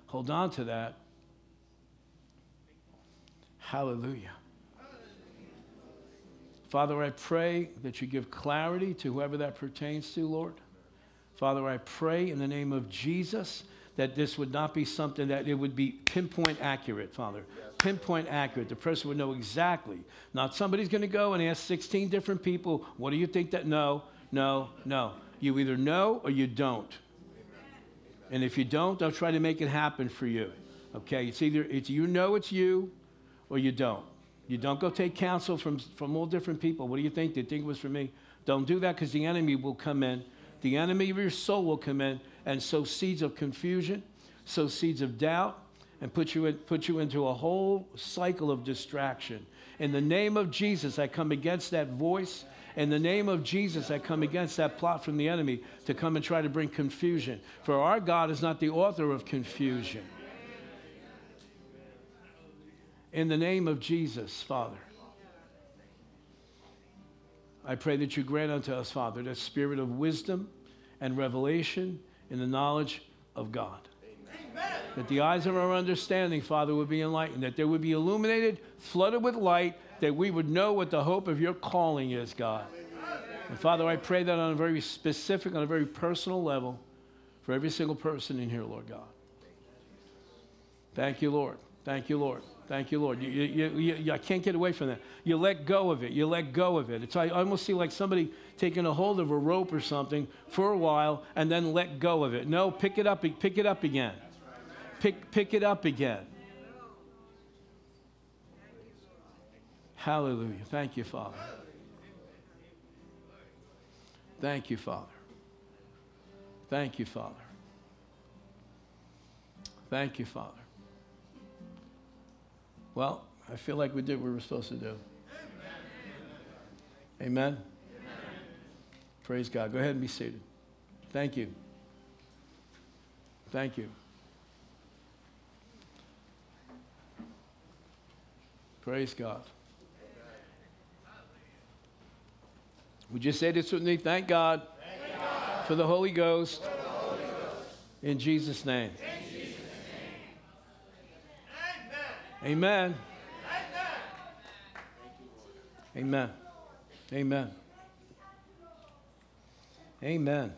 Hold on to that. Hallelujah. Father, I pray that you give clarity to whoever that pertains to, Lord. Father, I pray in the name of Jesus that this would not be something that it would be pinpoint accurate, Father. Pinpoint accurate. The person would know exactly. Not somebody's going to go and ask 16 different people, what do you think that? No. You either know or you don't. And if you don't, they'll try to make it happen for you. Okay? It's either you know it's you or you don't. You don't go take counsel from all different people. What do you think? They think it was for me. Don't do that because the enemy will come in. The enemy of your soul will come in and sow seeds of confusion, sow seeds of doubt, and put you into a whole cycle of distraction. In the name of Jesus, I come against that voice. In the name of Jesus, I come against that plot from the enemy to come and try to bring confusion. For our God is not the author of confusion. In the name of Jesus, Father, I pray that you grant unto us, Father, that spirit of wisdom and revelation in the knowledge of God. Amen. That the eyes of our understanding, Father, would be enlightened, that they would be illuminated, flooded with light, that we would know what the hope of your calling is, God. And Father, I pray that on a very specific, on a very personal level for every single person in here, Lord God. Thank you, Lord. Thank you, Lord. Thank you, Lord. I can't get away from that. You let go of it. You let go of it. I almost see like somebody taking a hold of a rope or something for a while and then let go of it. No, pick it up again. Pick it up again. Hallelujah. Thank you, Father. Thank you, Father. Thank you, Father. Thank you, Father. Well, I feel like we did what we were supposed to do. Amen? Amen? Praise God. Go ahead and be seated. Thank you. Thank you. Praise God. Would you say this with me? Thank God, for the Holy Ghost, in Jesus' name. Amen. Amen. Amen. Amen.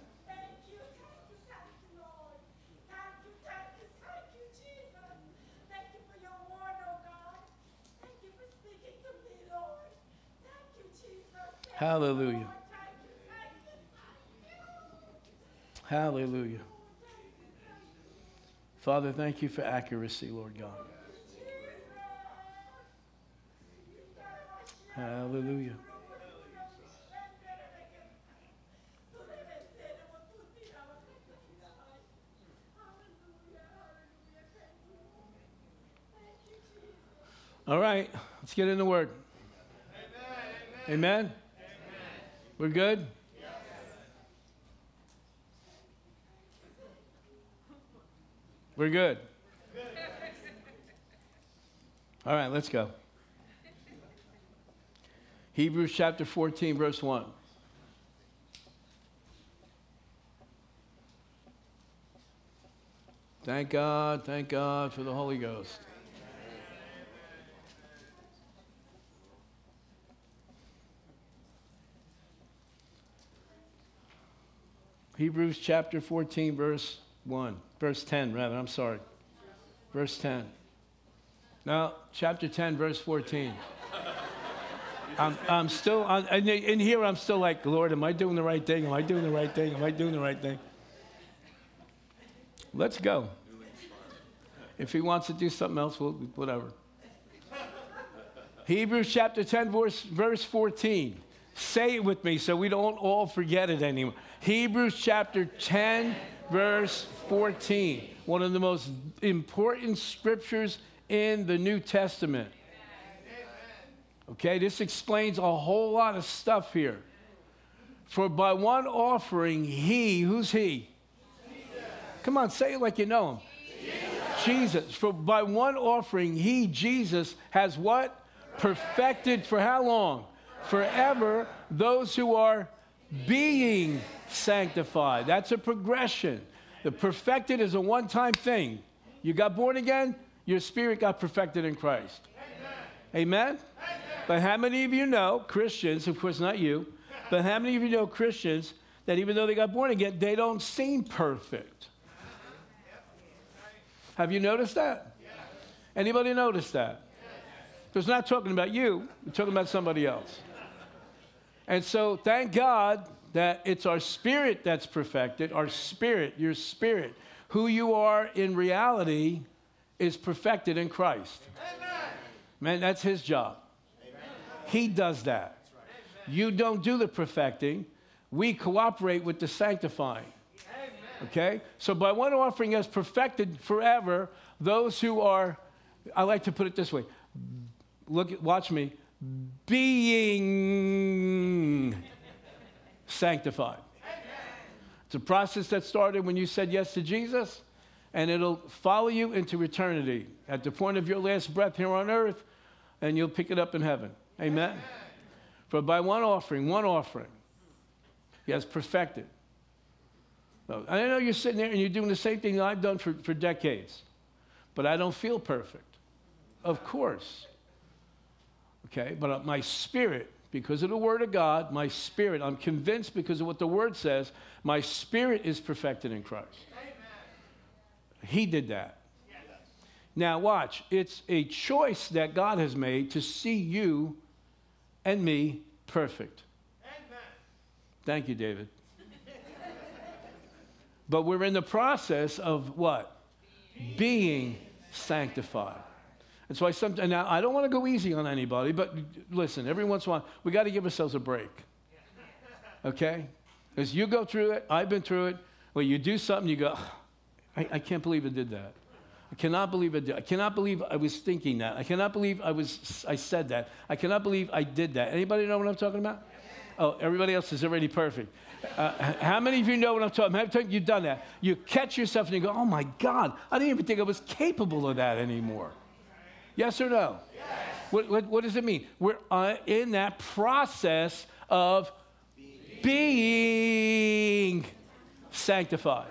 Hallelujah. Hallelujah. Father, thank you for accuracy, Lord God. Hallelujah. All right, let's get into Word. Amen? Amen? We're good? Yes. We're good. All right, let's go. Hebrews chapter 14, verse 1. Thank God for the Holy Ghost. Hebrews chapter 14, verse 10, rather, I'm sorry. Verse 10. No, chapter 10, verse 14. I'm still, in here I'm still like, Lord, am I doing the right thing? Am I doing the right thing? Am I doing the right thing? Let's go. If he wants to do something else, whatever. Hebrews chapter 10, verse 14. Say it with me so we don't all forget it anymore. Hebrews chapter 10, verse 14. One of the most important scriptures in the New Testament. Okay, this explains a whole lot of stuff here. For by one offering, who's he? Jesus. Come on, say it like you know him. Jesus. For by one offering, Jesus, has what? Perfected for how long? Forever, those who are being sanctified. That's a progression. The perfected is a one-time thing. You got born again, your spirit got perfected in Christ. Amen? Amen? But how many of you know, Christians, of course not you, but how many of you know Christians that even though they got born again, they don't seem perfect? Have you noticed that? Anybody notice that? Because we're not talking about you, we're talking about somebody else. And so thank God that it's our spirit that's perfected, our spirit, your spirit. Who you are in reality is perfected in Christ. Man, that's his job. He does that. You don't do the perfecting. We cooperate with the sanctifying. Okay? So by one offering has perfected forever those who are, I like to put it this way, watch me, being sanctified. It's a process that started when you said yes to Jesus, and it'll follow you into eternity at the point of your last breath here on earth, and you'll pick it up in heaven. Amen? For by one offering, he has perfected. So, I know you're sitting there and you're doing the same thing that I've done for decades, but I don't feel perfect. Of course. Okay, but my spirit, because of the Word of God, my spirit, I'm convinced because of what the Word says, my spirit is perfected in Christ. Amen. He did that. Yes. Now watch, it's a choice that God has made to see you and me perfect. Amen. Thank you, David. But we're in the process of what? Being sanctified. And so now I don't want to go easy on anybody, but listen, every once in a while, we got to give ourselves a break. Okay? Because you go through it, I've been through it, where you do something, you go, I can't believe I did that. I cannot believe I did. I cannot believe I was thinking that. I cannot believe I said that. I cannot believe I did that. Anybody know what I'm talking about? Oh, everybody else is already perfect. How many of you know what I'm talking about? How many times you've done that? You catch yourself and you go, oh my God, I didn't even think I was capable of that anymore. Yes or no? Yes. What does it mean? We're in that process of being sanctified.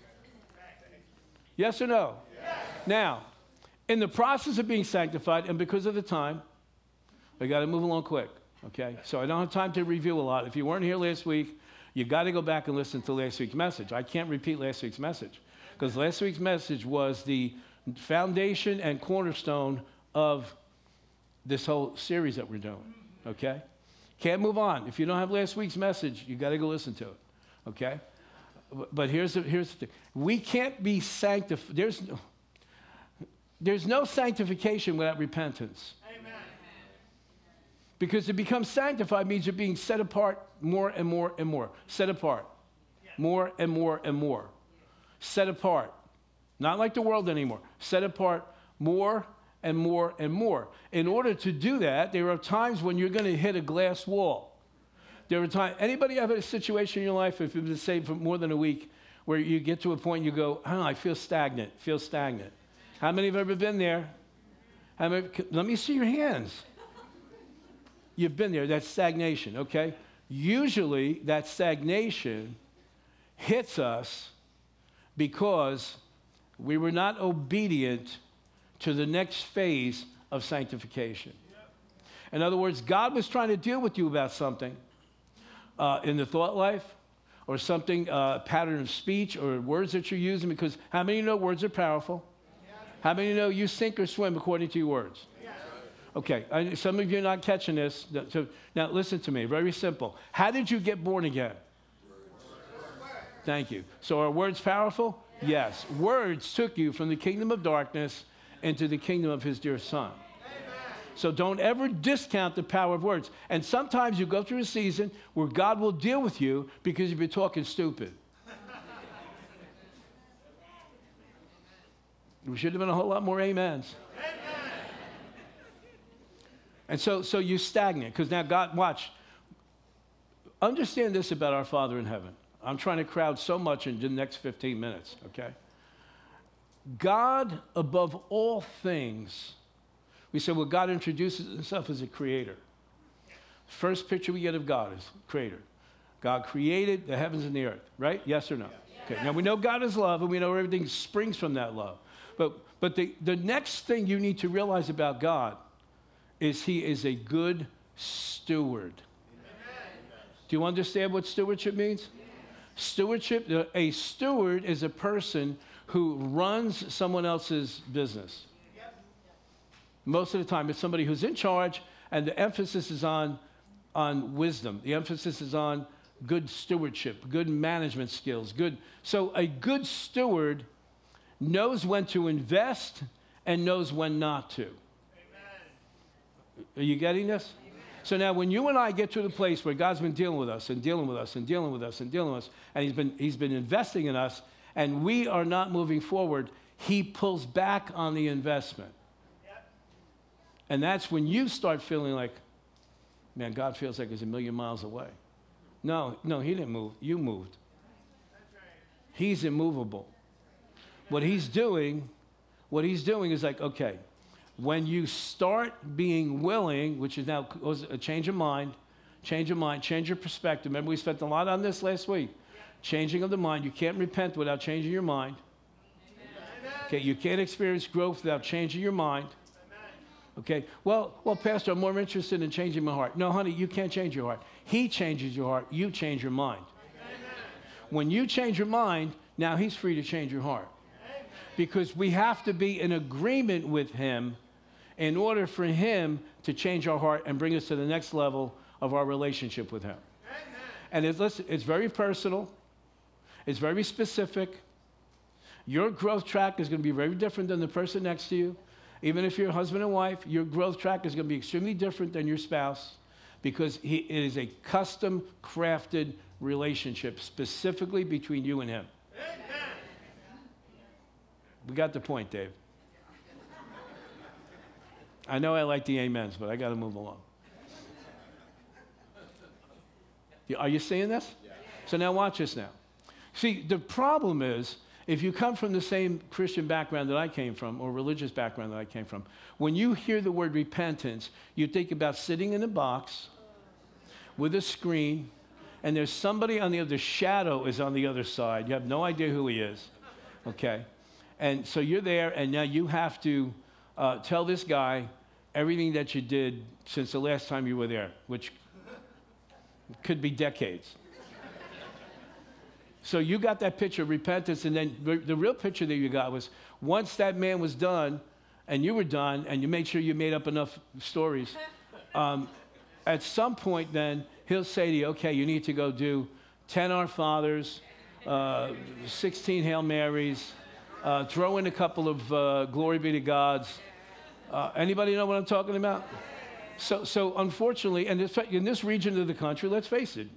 Yes or no? Yes. Now, in the process of being sanctified, and because of the time, I got to move along quick, okay? So I don't have time to review a lot. If you weren't here last week, you got to go back and listen to last week's message. I can't repeat last week's message because last week's message was the foundation and cornerstone of this whole series that we're doing, okay? Can't move on. If you don't have last week's message, you got to go listen to it, okay? But here's the thing. We can't be sanctified. There's no sanctification without repentance. Amen. Because to become sanctified means you're being set apart more and more and more. Set apart. More and more and more. Set apart. Not like the world anymore. Set apart more and more and more. In order to do that, there are times when you're going to hit a glass wall. There are times, anybody have a situation in your life, if you've been saved for more than a week, where you get to a point you go, I don't know, I feel stagnant. How many have ever been there? Let me see your hands. You've been there. That's stagnation, okay? Usually that stagnation hits us because we were not obedient to the next phase of sanctification. In other words, God was trying to deal with you about something in the thought life or something, pattern of speech or words that you're using, because how many know words are powerful? How many know you sink or swim according to your words? Okay, some of you are not catching this. So now listen to me, very simple. How did you get born again? Thank you. So are words powerful? Yes. Words took you from the kingdom of darkness into the kingdom of his dear son. So don't ever discount the power of words. And sometimes you go through a season where God will deal with you because you've been talking stupid. There should have been a whole lot more amens. And so you stagnate because now God, watch. Understand this about our Father in heaven. I'm trying to crowd so much in the next 15 minutes, okay? God, above all things, we say, well, God introduces himself as a creator. First picture we get of God is creator. God created the heavens and the earth, right? Yes or no? Okay, now we know God is love, and we know everything springs from that love. But the next thing you need to realize about God is he is a good steward. Do you understand what stewardship means? Stewardship, a steward is a person who runs someone else's business. Most of the time, it's somebody who's in charge, and the emphasis is on wisdom. The emphasis is on good stewardship, good management skills. So a good steward knows when to invest and knows when not to. Amen. Are you getting this? Amen. So now when you and I get to the place where God's been dealing with us and dealing with us and dealing with us and dealing with us, and he's been investing in us, and we are not moving forward, he pulls back on the investment. Yep. And that's when you start feeling like, man, God feels like he's a million miles away. No, he didn't move. You moved. That's right. He's immovable. What he's doing is like, okay, when you start being willing, which is now a change of mind, change your perspective. Remember, we spent a lot on this last week. Changing of the mind. You can't repent without changing your mind. Okay, you can't experience growth without changing your mind. Okay, well, Pastor, I'm more interested in changing my heart. No, honey, you can't change your heart. He changes your heart. You change your mind. When you change your mind, now he's free to change your heart. Because we have to be in agreement with him in order for him to change our heart and bring us to the next level of our relationship with him. And it's very personal. It's very specific. Your growth track is going to be very different than the person next to you. Even if you're a husband and wife, your growth track is going to be extremely different than your spouse because it is a custom-crafted relationship specifically between you and him. We got the point, Dave. I know I like the amens, but I got to move along. Are you seeing this? Yeah. So now watch this now. See, the problem is, if you come from the same Christian background that I came from, or religious background that I came from, when you hear the word repentance, you think about sitting in a box with a screen, and there's somebody on the other, shadow is on the other side. You have no idea who he is, okay? And so you're there, and now you have to tell this guy everything that you did since the last time you were there, which could be decades. So you got that picture of repentance, and then the real picture that you got was once that man was done, and you were done, and you made sure you made up enough stories, at some point then, he'll say to you, okay, you need to go do 10 Our Fathers, 16 Hail Marys, throw in a couple of Glory Be to Gods. Anybody know what I'm talking about? So unfortunately, and in this region of the country, let's face it,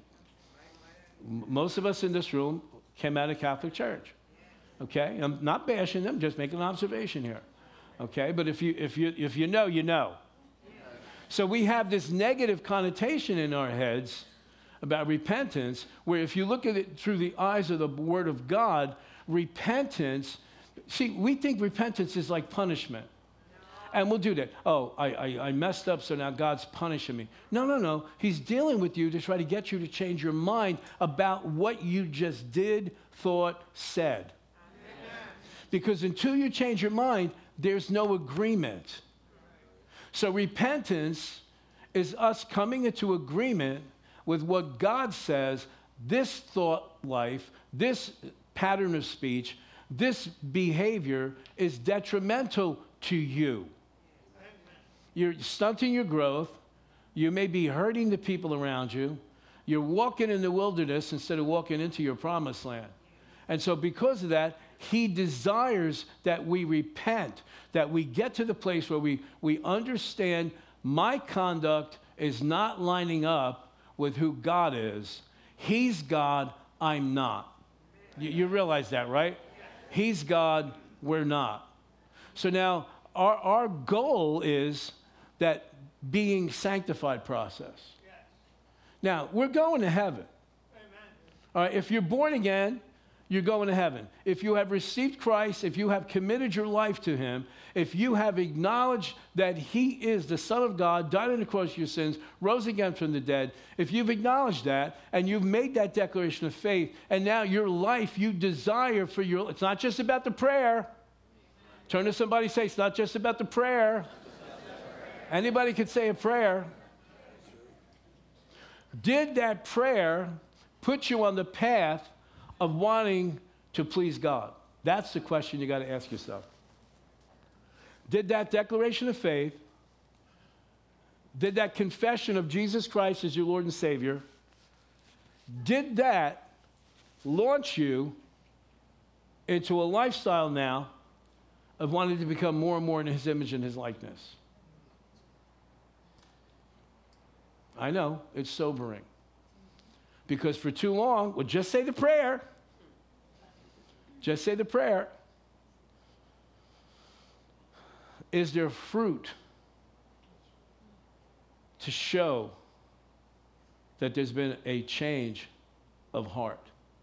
most of us in this room came out of Catholic Church. Okay, I'm not bashing them, just making an observation here. Okay, but if you know, you know. So we have this negative connotation in our heads about repentance, where if you look at it through the eyes of the Word of God, repentance. See, we think repentance is like punishment. And we'll do that. Oh, I messed up, so now God's punishing me. No. He's dealing with you to try to get you to change your mind about what you just did, thought, said. Amen. Because until you change your mind, there's no agreement. So repentance is us coming into agreement with what God says, this thought life, this pattern of speech, this behavior is detrimental to you. You're stunting your growth. You may be hurting the people around you. You're walking in the wilderness instead of walking into your promised land. And so because of that, he desires that we repent, that we get to the place where we understand my conduct is not lining up with who God is. He's God, I'm not. You realize that, right? He's God, we're not. So now our goal is that being sanctified process. Now, we're going to heaven. All right, if you're born again, you're going to heaven. If you have received Christ, if you have committed your life to him, if you have acknowledged that he is the Son of God, died on the cross for your sins, rose again from the dead, if you've acknowledged that and you've made that declaration of faith, and now your life, you desire for your, it's not just about the prayer. Turn to somebody and say, it's not just about the prayer. Anybody can say a prayer. Did that prayer put you on the path of wanting to please God? That's the question you got to ask yourself. Did that declaration of faith, did that confession of Jesus Christ as your Lord and Savior, did that launch you into a lifestyle now of wanting to become more and more in His image and His likeness? I know, it's sobering. Because for too long, well, just say the prayer. Just say the prayer. Is there fruit to show that there's been a change of heart?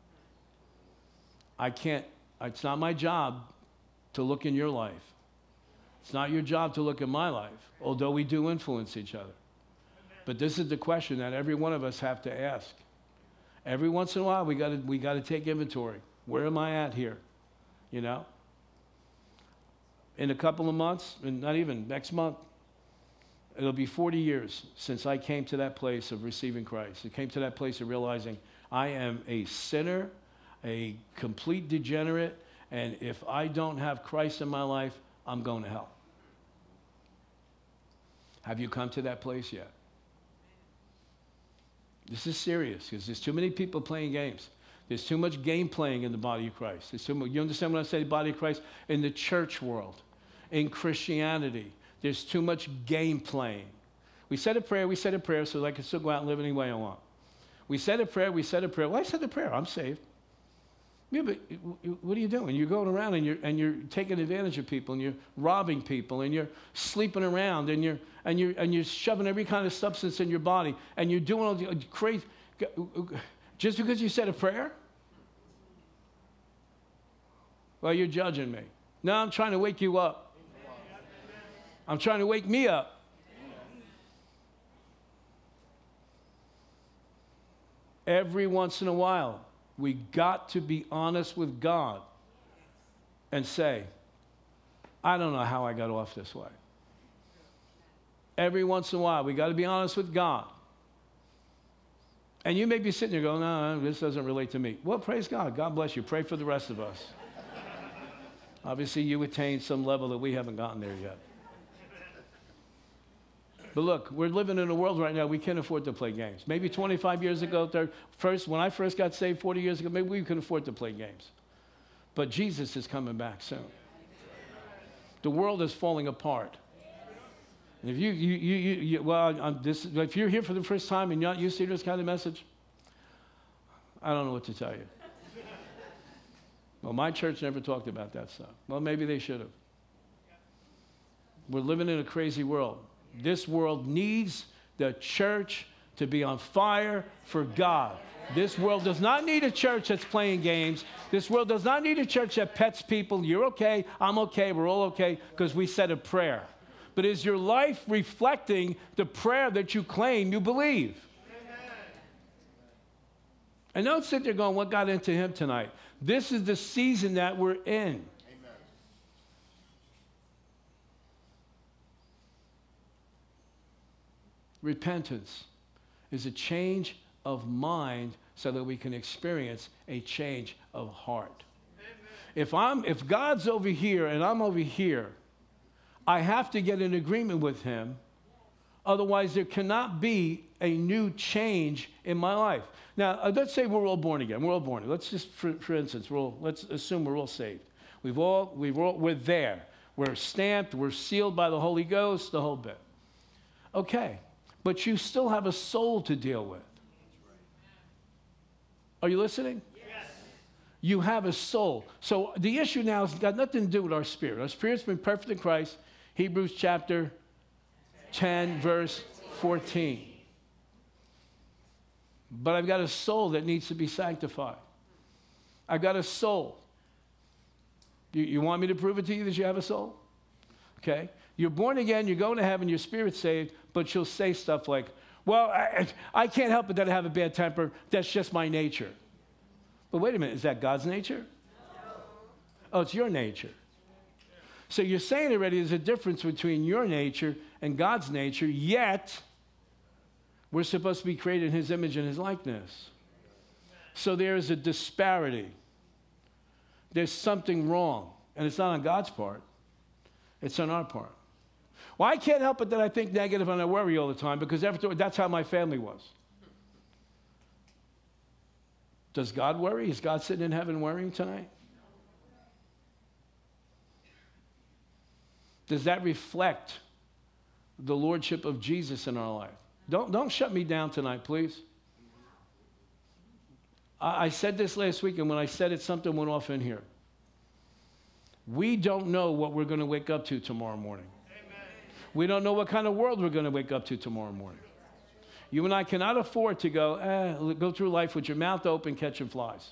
It's not my job to look in your life. It's not your job to look in my life, although we do influence each other. But this is the question that every one of us have to ask. Every once in a while, we got to take inventory. Where am I at here? You know? In a couple of months, and not even next month, it'll be 40 years since I came to that place of receiving Christ. I came to that place of realizing I am a sinner, a complete degenerate, and if I don't have Christ in my life, I'm going to hell. Have you come to that place yet? This is serious because there's too many people playing games. There's too much game playing in the body of Christ. There's too much, you understand when I say body of Christ? In the church world, in Christianity, there's too much game playing. We said a prayer so I can still go out and live any way I want. We said a prayer. Well, I said the prayer, I'm saved. Yeah, but what are you doing? You're going around and you're taking advantage of people, and you're robbing people, and you're sleeping around, and you're shoving every kind of substance in your body, and you're doing all the crazy. Just because you said a prayer? Well, you're judging me. No, I'm trying to wake you up. I'm trying to wake me up. Every once in a while, we got to be honest with God and say, I don't know how I got off this way. Every once in a while, we got to be honest with God. And you may be sitting there going, no, this doesn't relate to me. Well, praise God. God bless you. Pray for the rest of us. Obviously, you attained some level that we haven't gotten there yet. But look, we're living in a world right now we can't afford to play games. Maybe 25 years ago, when I first got saved 40 years ago, maybe we couldn't afford to play games. But Jesus is coming back soon. The world is falling apart. And if if you're here for the first time and you're not used to this kind of message, I don't know what to tell you. Well, my church never talked about that stuff. Well, maybe they should have. We're living in a crazy world. This world needs the church to be on fire for God. This world does not need a church that's playing games. This world does not need a church that pets people. You're okay, I'm okay, we're all okay because we said a prayer. But is your life reflecting the prayer that you claim you believe? Amen. And don't sit there going, what got into him tonight? This is the season that we're in. Repentance is a change of mind so that we can experience a change of heart. Amen. If God's over here and I'm over here, I have to get in agreement with him. Otherwise, there cannot be a new change in my life. Now, let's say we're all born again. We're all born again. Let's just, for instance, let's assume we're all saved. We're there. We're stamped. We're sealed by the Holy Ghost, the whole bit. Okay. But you still have a soul to deal with. Are you listening? Yes. You have a soul. So the issue now has got nothing to do with our spirit. Our spirit's been perfect in Christ. Hebrews chapter 10, verse 14. But I've got a soul that needs to be sanctified. I've got a soul. You want me to prove it to you that you have a soul? Okay. You're born again, you're going to heaven, your spirit's saved, but you'll say stuff like, well, I can't help it that I have a bad temper. That's just my nature. But wait a minute, is that God's nature? No. Oh, it's your nature. So you're saying already there's a difference between your nature and God's nature, yet we're supposed to be created in his image and his likeness. So there is a disparity. There's something wrong. And it's not on God's part. It's on our part. Well, I can't help it that I think negative and I worry all the time because that's how my family was. Does God worry? Is God sitting in heaven worrying tonight? Does that reflect the lordship of Jesus in our life? Don't shut me down tonight, please. I said this last week, and when I said it, something went off in here. We don't know what we're going to wake up to tomorrow morning. Amen. We don't know what kind of world we're going to wake up to tomorrow morning. You and I cannot afford to go through life with your mouth open catching flies.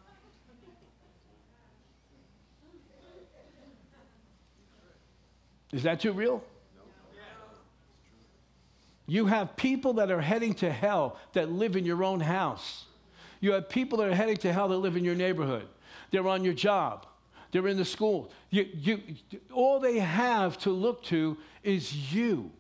Is that too real? You have people that are heading to hell that live in your own house. You have people that are heading to hell that live in your neighborhood. They're on your job. They're in the school. All they have to look to is you.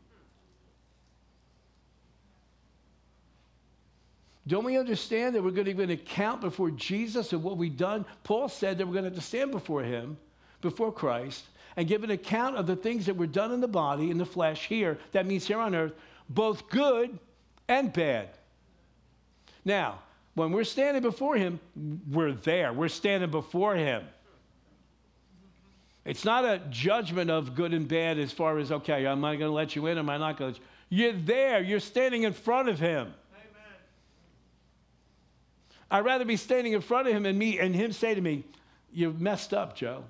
Don't we understand that we're going to give an account before Jesus of what we've done? Paul said that we're going to have to stand before him, before Christ, and give an account of the things that were done in the body, in the flesh, here, that means here on earth, both good and bad. Now, when we're standing before him, we're there. We're standing before him. It's not a judgment of good and bad as far as, okay, am I going to let you in or am I not going to let you in? You're there. You're standing in front of him. Amen. I'd rather be standing in front of him and him say to me, you messed up, Joe.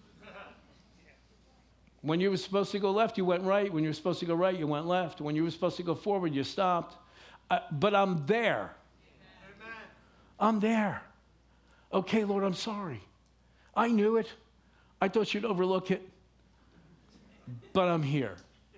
When you were supposed to go left, you went right. When you were supposed to go right, you went left. When you were supposed to go forward, you stopped. But I'm there. Amen. I'm there. Okay, Lord, I'm sorry. I knew it. I thought you'd overlook it. But I'm here.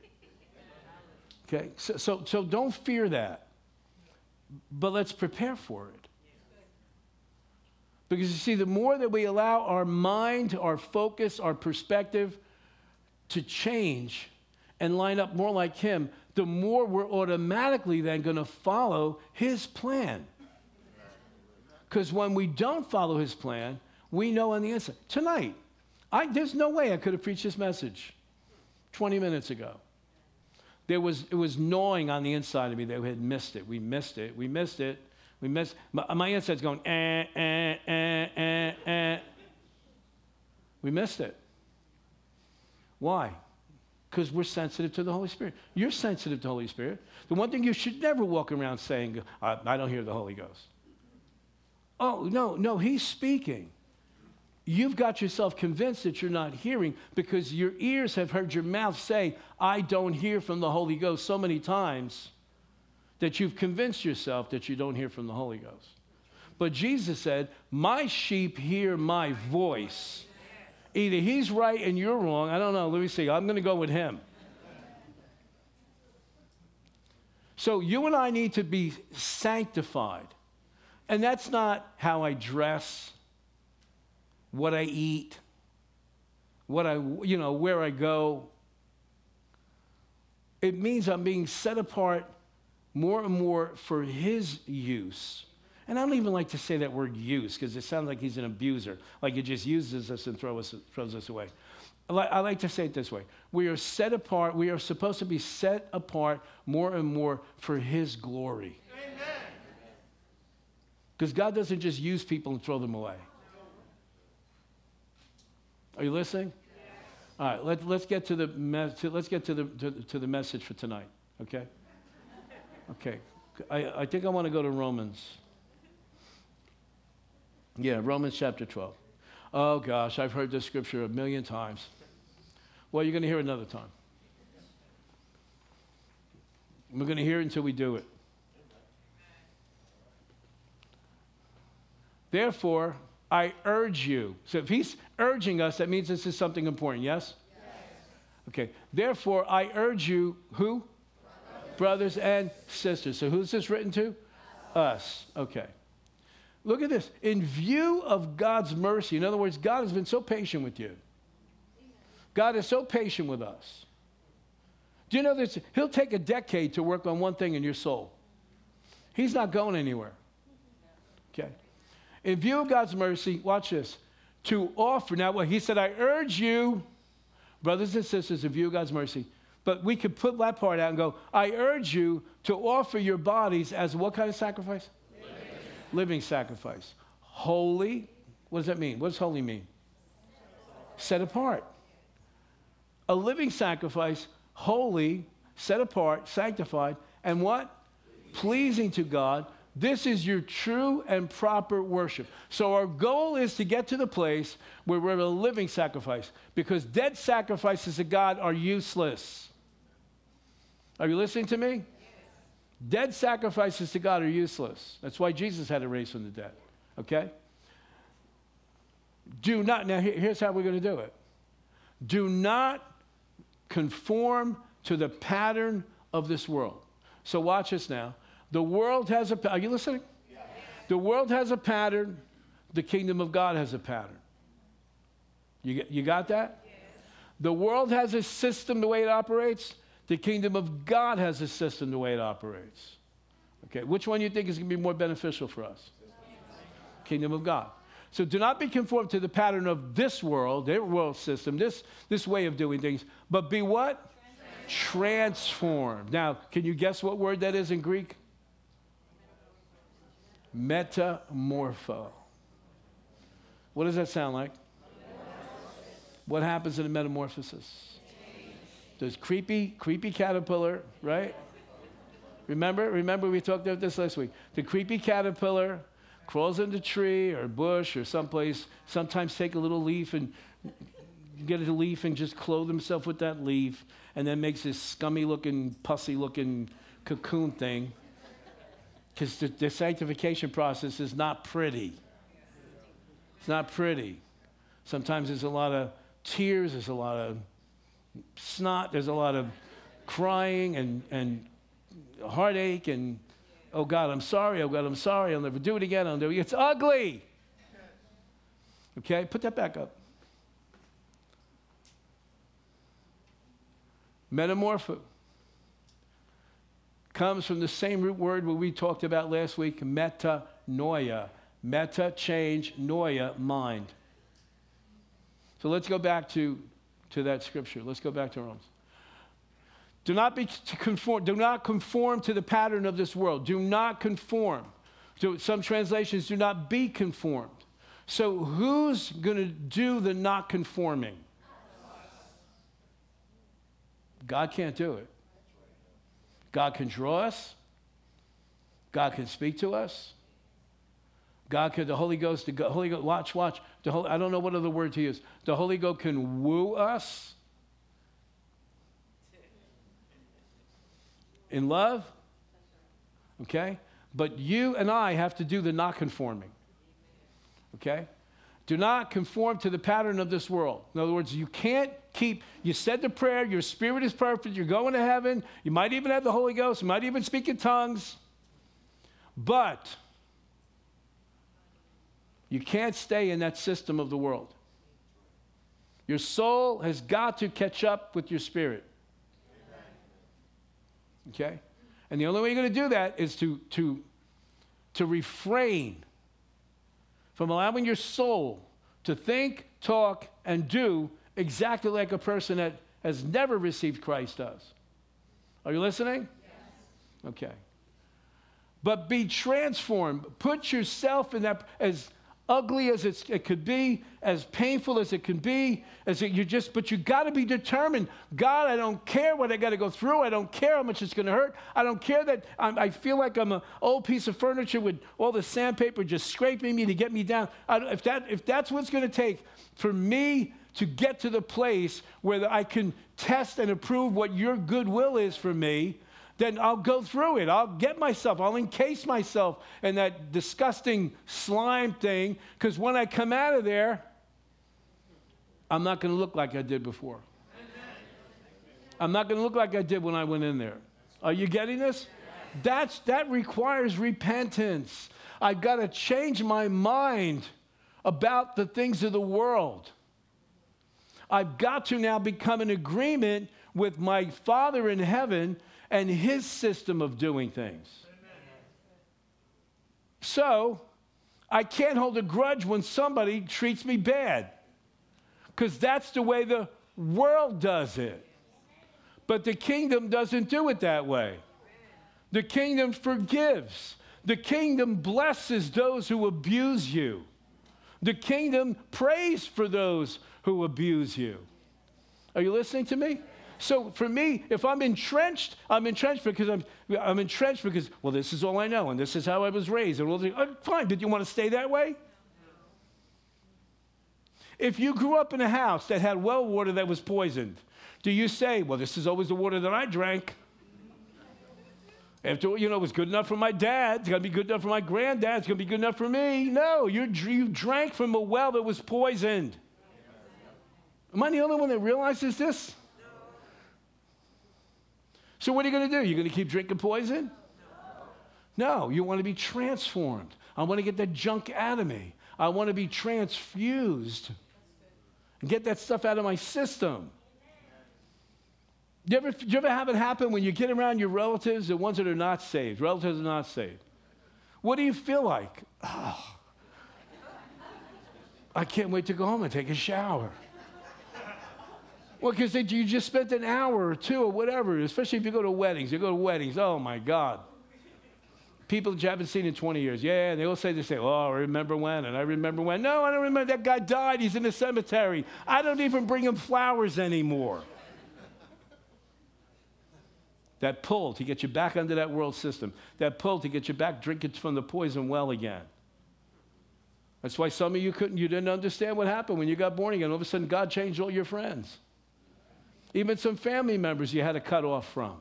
Okay, so don't fear that. But let's prepare for it. Because you see, the more that we allow our mind, our focus, our perspective to change and line up more like him, the more we're automatically then going to follow his plan. Because when we don't follow his plan, we know on the inside. Tonight, there's no way I could have preached this message 20 minutes ago. It was gnawing on the inside of me that we had missed it. We missed it. My inside's going, We missed it. Why? Because we're sensitive to the Holy Spirit. You're sensitive to the Holy Spirit. The one thing you should never walk around saying, I don't hear the Holy Ghost. Oh, no, he's speaking. You've got yourself convinced that you're not hearing because your ears have heard your mouth say, I don't hear from the Holy Ghost so many times that you've convinced yourself that you don't hear from the Holy Ghost. But Jesus said, my sheep hear my voice. Either he's right and you're wrong. I don't know. Let me see. I'm going to go with him. So you and I need to be sanctified. And that's not how I dress, what I eat, where I go. It means I'm being set apart more and more for his use. And I don't even like to say that word use because it sounds like he's an abuser, like he just uses us and throws us away. I like to say it this way. We are set apart. We are supposed to be set apart more and more for his glory. Because God doesn't just use people and throw them away. Are you listening? Yes. All right, let's get to the message for tonight. Okay. Okay. I think I want to go to Romans. Yeah, Romans chapter 12. Oh gosh, I've heard this scripture a million times. Well, you're going to hear it another time. We're going to hear it until we do it. Therefore, I urge you. So if he's urging us, that means this is something important, yes? Yes. Okay. Therefore, I urge you, who? Brothers and sisters. So who's this written to? Us. Okay. Look at this. In view of God's mercy, in other words, God has been so patient with you. God is so patient with us. Do you know this? He'll take a decade to work on one thing in your soul. He's not going anywhere. Okay. In view of God's mercy, watch this, to offer. Now, he said, I urge you, brothers and sisters, in view of God's mercy, but we could put that part out and go, I urge you to offer your bodies as what kind of sacrifice? Living sacrifice. Holy. What does that mean? What does holy mean? Set apart. A living sacrifice, holy, set apart, sanctified, and what? Pleasing to God. This is your true and proper worship. So our goal is to get to the place where we're a living sacrifice, because dead sacrifices to God are useless. Are you listening to me? Dead sacrifices to God are useless. That's why Jesus had to raise from the dead. Okay? Do not, now here's how we're going to do it. Do not conform to the pattern of this world. So watch this now. The world has a, are you listening? Yes. The world has a pattern. The kingdom of God has a pattern. You got that? Yes. The world has a system the way it operates. The kingdom of God has a system the way it operates. Okay, which one do you think is going to be more beneficial for us? Kingdom of God. So do not be conformed to the pattern of this world, their world system, this way of doing things, but be what? Transformed. Now, can you guess what word that is in Greek? Metamorpho. What does that sound like? What happens in a metamorphosis? There's creepy caterpillar, right? Remember we talked about this last week. The creepy caterpillar crawls in the tree or bush or someplace, sometimes take a little leaf and get a leaf and just clothe himself with that leaf, and then makes this scummy-looking, pussy-looking cocoon thing, because the sanctification process is not pretty. It's not pretty. Sometimes there's a lot of tears, there's a lot of snot, there's a lot of crying and heartache and, oh God, I'm sorry, oh God, I'm sorry, I'll never do it again, I'll never, it's ugly. Okay, put that back up. Metamorpho comes from the same root word what we talked about last week, metanoia. Meta, change, noia, mind. So let's go back to that scripture. Let's go back to Romans. Do not conform to the pattern of this world. Do not conform. Some translations, do not be conformed. So who's going to do the not conforming? God can't do it. God can draw us. God can speak to us. The Holy Ghost, watch. I don't know what other word to use. The Holy Ghost can woo us in love. Okay? But you and I have to do the not conforming. Okay? Do not conform to the pattern of this world. In other words, you can't you said the prayer, your spirit is perfect, you're going to heaven, you might even have the Holy Ghost, you might even speak in tongues, but you can't stay in that system of the world. Your soul has got to catch up with your spirit. Okay? And the only way you're going to do that is to refrain from allowing your soul to think, talk, and do exactly like a person that has never received Christ does. Are you listening? Yes. Okay. But be transformed. Put yourself in that, as ugly as it could be, as painful as it can be, but you got to be determined. God, I don't care what I got to go through. I don't care how much it's going to hurt. I don't care that I feel like I'm an old piece of furniture with all the sandpaper just scraping me to get me down. If that's what it's going to take for me to get to the place where I can test and approve what your goodwill is for me, then I'll go through it. I'll encase myself in that disgusting slime thing, because when I come out of there, I'm not going to look like I did before. I'm not going to look like I did when I went in there. Are you getting this? That requires repentance. I've got to change my mind about the things of the world. I've got to now become in agreement with my Father in heaven and his system of doing things. So, I can't hold a grudge when somebody treats me bad, because that's the way the world does it. But the kingdom doesn't do it that way. The kingdom forgives. The kingdom blesses those who abuse you. The kingdom prays for those who abuse you. Are you listening to me? So for me, if I'm entrenched because well, this is all I know, and this is how I was raised. And all the, fine, but you want to stay that way? If you grew up in a house that had well water that was poisoned, do you say, well, this is always the water that I drank? After all, it was good enough for my dad. It's going to be good enough for my granddad. It's going to be good enough for me. No, you drank from a well that was poisoned. Am I the only one that realizes this? So what are you going to do? You're going to keep drinking poison? No, you want to be transformed. I want to get that junk out of me. I want to be transfused and get that stuff out of my system. Do you ever have it happen when you get around your relatives, the ones that are not saved? Relatives are not saved. What do you feel like? Oh, I can't wait to go home and take a shower. Well, because you just spent an hour or two or whatever, especially if you go to weddings. You go to weddings, oh my God. People that you haven't seen in 20 years. Yeah, they all say, oh, I remember when, and I remember when. No, I don't remember. That guy died. He's in the cemetery. I don't even bring him flowers anymore. That pull to get you back under that world system. That pull to get you back drinking from the poison well again. That's why some of you didn't understand what happened when you got born again. All of a sudden, God changed all your friends. Even some family members you had to cut off from.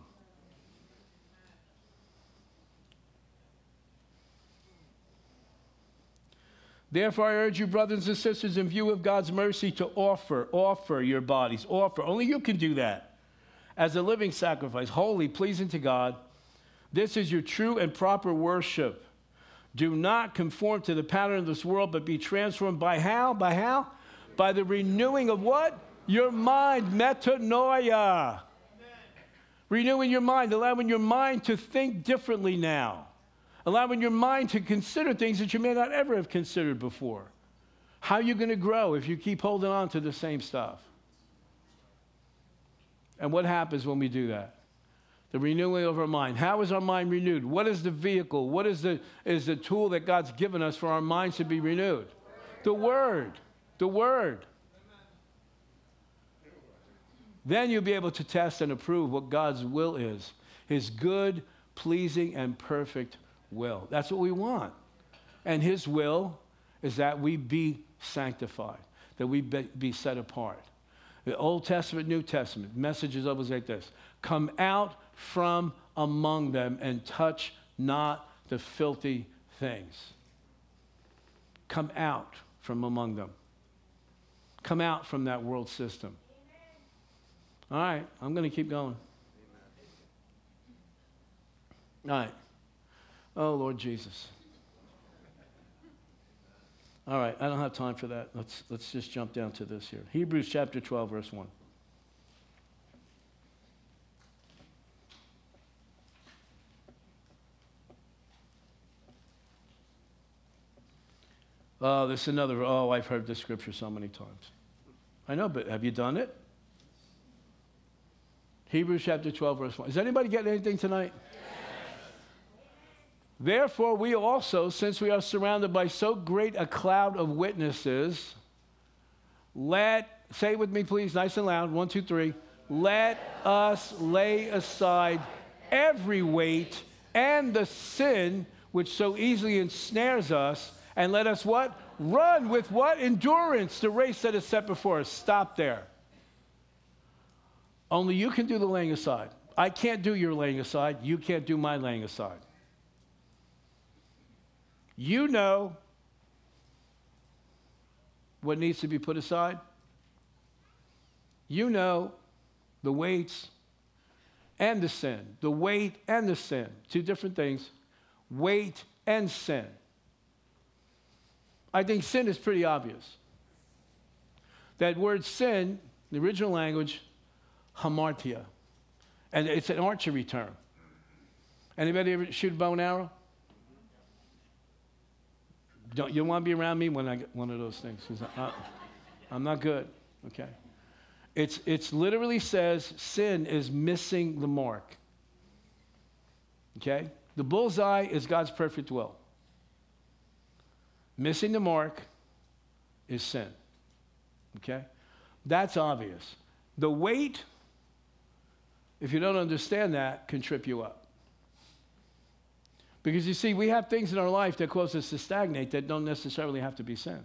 Therefore, I urge you, brothers and sisters, in view of God's mercy, to offer your bodies. Only you can do that. As a living sacrifice, holy, pleasing to God. This is your true and proper worship. Do not conform to the pattern of this world, but be transformed by how? By how? By the renewing of what? Your mind, metanoia. Amen. Renewing your mind, allowing your mind to think differently now. Allowing your mind to consider things that you may not ever have considered before. How are you going to grow if you keep holding on to the same stuff? And what happens when we do that? The renewing of our mind. How is our mind renewed? What is the vehicle? What is the tool that God's given us for our minds to be renewed? The Word. The Word. Then you'll be able to test and approve what God's will is. His good, pleasing, and perfect will. That's what we want. And his will is that we be sanctified, that we be set apart. The Old Testament, New Testament, message is always like this. Come out from among them and touch not the filthy things. Come out from among them. Come out from that world system. All right, I'm going to keep going. All right. Oh, Lord Jesus. All right, I don't have time for that. Let's just jump down to this here. Hebrews chapter 12, verse 1. Oh, this is another, I've heard this scripture so many times. I know, but have you done it? Hebrews chapter 12, verse 1. Is anybody getting anything tonight? Therefore, we also, since we are surrounded by so great a cloud of witnesses, say it with me, please, nice and loud, 1, 2, 3. Let us lay aside every weight and the sin which so easily ensnares us, and let us what? Run with what? Endurance, the race that is set before us. Stop there. Only you can do the laying aside. I can't do your laying aside. You can't do my laying aside. You know what needs to be put aside. You know the weights and the sin. The weight and the sin. Two different things. Weight and sin. I think sin is pretty obvious. That word sin The original language, hamartia. And it's an archery term. Anybody ever shoot a bow and arrow? You want to be around me when I get one of those things? 'Cause I'm not good, okay? It's literally says sin is missing the mark, okay? The bullseye is God's perfect will. Missing the mark is sin, okay? That's obvious. The weight, if you don't understand that, can trip you up. Because you see, we have things in our life that cause us to stagnate that don't necessarily have to be sin.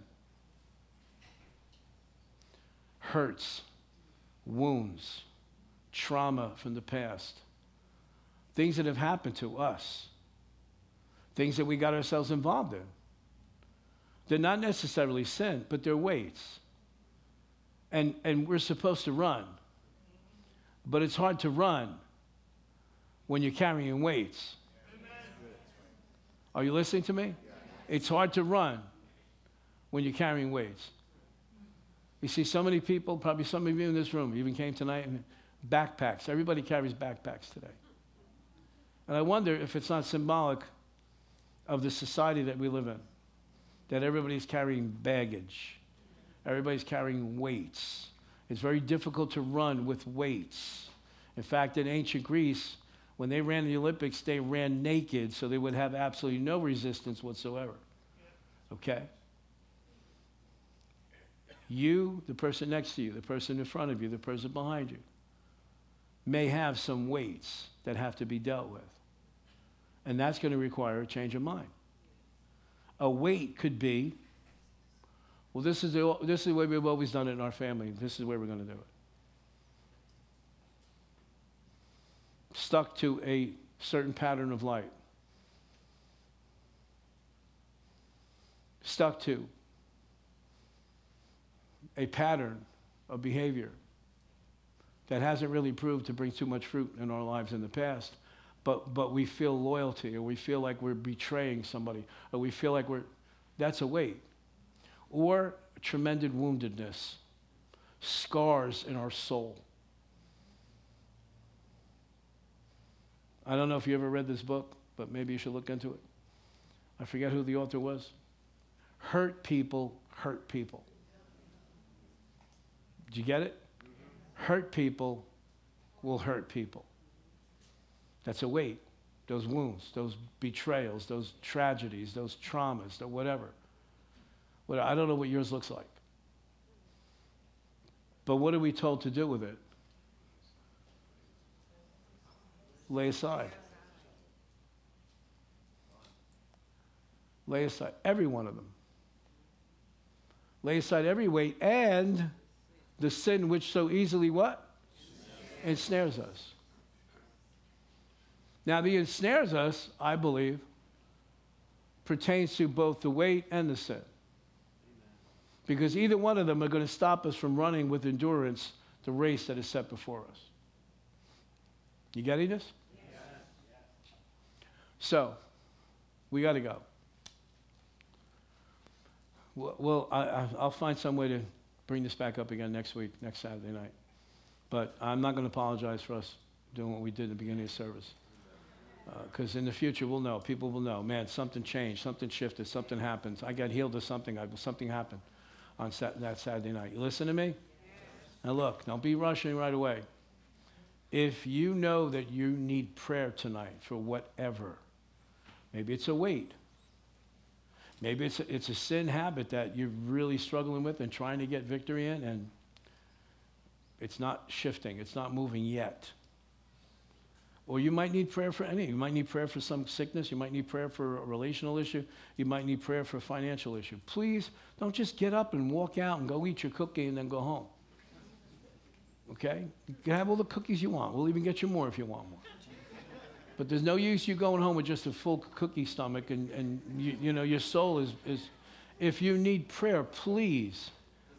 Hurts, wounds, trauma from the past, things that have happened to us, things that we got ourselves involved in. They're not necessarily sin, but they're weights. And we're supposed to run. But it's hard to run when you're carrying weights. Are you listening to me? It's hard to run when you're carrying weights. You see, so many people, probably some of you in this room, even came tonight, and backpacks. Everybody carries backpacks today. And I wonder if it's not symbolic of the society that we live in, that everybody's carrying baggage. Everybody's carrying weights. It's very difficult to run with weights. In fact, in ancient Greece, when they ran the Olympics, they ran naked so they would have absolutely no resistance whatsoever. Okay? You, the person next to you, the person in front of you, the person behind you, may have some weights that have to be dealt with. And that's going to require a change of mind. A weight could be, well, this is the way we've always done it in our family. This is the way we're going to do it. Stuck to a certain pattern of life. Stuck to a pattern of behavior that hasn't really proved to bring too much fruit in our lives in the past, but we feel loyalty, or we feel like we're betraying somebody, or we feel like that's a weight. Or tremendous woundedness, scars in our soul. I don't know if you ever read this book, but maybe you should look into it. I forget who the author was. Hurt people hurt people. Did you get it? Hurt people will hurt people. That's a weight. Those wounds, those betrayals, those tragedies, those traumas, whatever. I don't know what yours looks like. But what are we told to do with it? Lay aside. Lay aside every one of them. Lay aside every weight and the sin which so easily what? Ensnares us. Now, the ensnares us, I believe, pertains to both the weight and the sin. Because either one of them are going to stop us from running with endurance the race that is set before us. You getting this? Yes. So, we got to go. Well, I'll find some way to bring this back up again next week, next Saturday night. But I'm not going to apologize for us doing what we did at the beginning of the service. Because in the future, we'll know. People will know. Man, something changed. Something shifted. Something happened. I got healed of something. Something happened on that Saturday night. You listen to me? Yes. Now look, don't be rushing right away. If you know that you need prayer tonight for whatever, maybe it's a weight. Maybe it's a sin habit that you're really struggling with and trying to get victory in, and it's not shifting. It's not moving yet. Or you might need prayer for anything. You might need prayer for some sickness. You might need prayer for a relational issue. You might need prayer for a financial issue. Please don't just get up and walk out and go eat your cookie and then go home. Okay? You can have all the cookies you want. We'll even get you more if you want more. But there's no use you going home with just a full cookie stomach and you know, your soul is... If you need prayer, please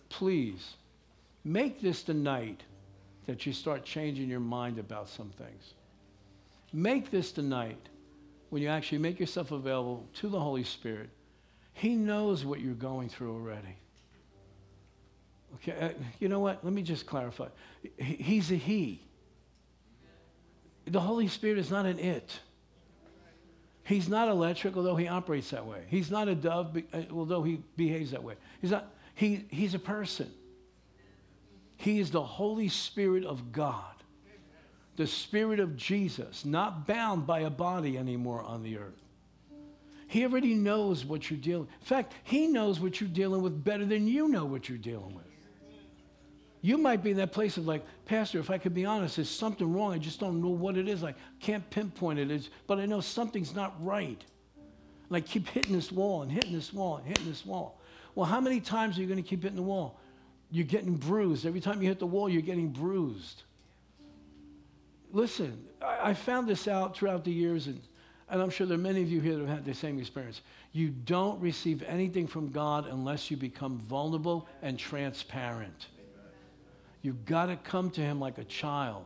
make this the night that you start changing your mind about some things. Make this the night when you actually make yourself available to the Holy Spirit. He knows what you're going through already. Okay, you know what? Let me just clarify. He's a he. The Holy Spirit is not an it. He's not electric, although he operates that way. He's not a dove, although he behaves that way. He's a person. He is the Holy Spirit of God, the Spirit of Jesus, not bound by a body anymore on the earth. He already knows what you're dealing with. In fact, he knows what you're dealing with better than you know what you're dealing with. You might be in that place of like, Pastor, if I could be honest, there's something wrong. I just don't know what it is. I can't pinpoint it, but I know something's not right. And I keep hitting this wall and hitting this wall and hitting this wall. Well, how many times are you going to keep hitting the wall? You're getting bruised. Every time you hit the wall, you're getting bruised. Listen, I found this out throughout the years, and I'm sure there are many of you here that have had the same experience. You don't receive anything from God unless you become vulnerable and transparent. You've got to come to him like a child.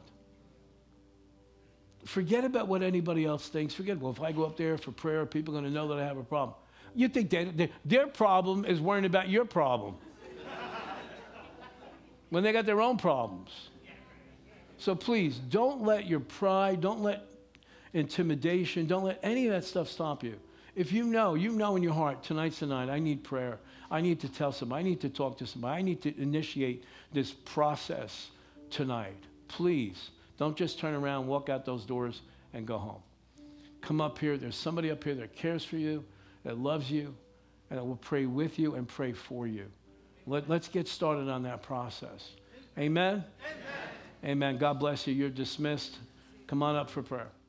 Forget about what anybody else thinks. Forget, well, if I go up there for prayer, people are going to know that I have a problem. You think their problem is worrying about your problem when they got their own problems. So please, don't let your pride, don't let intimidation, don't let any of that stuff stop you. If you know in your heart, tonight's the night, I need prayer. I need to tell somebody. I need to talk to somebody. I need to initiate this process tonight. Please, don't just turn around, walk out those doors, and go home. Come up here. There's somebody up here that cares for you, that loves you, and that will pray with you and pray for you. Let's get started on that process. Amen? Amen. Amen. God bless you. You're dismissed. Come on up for prayer.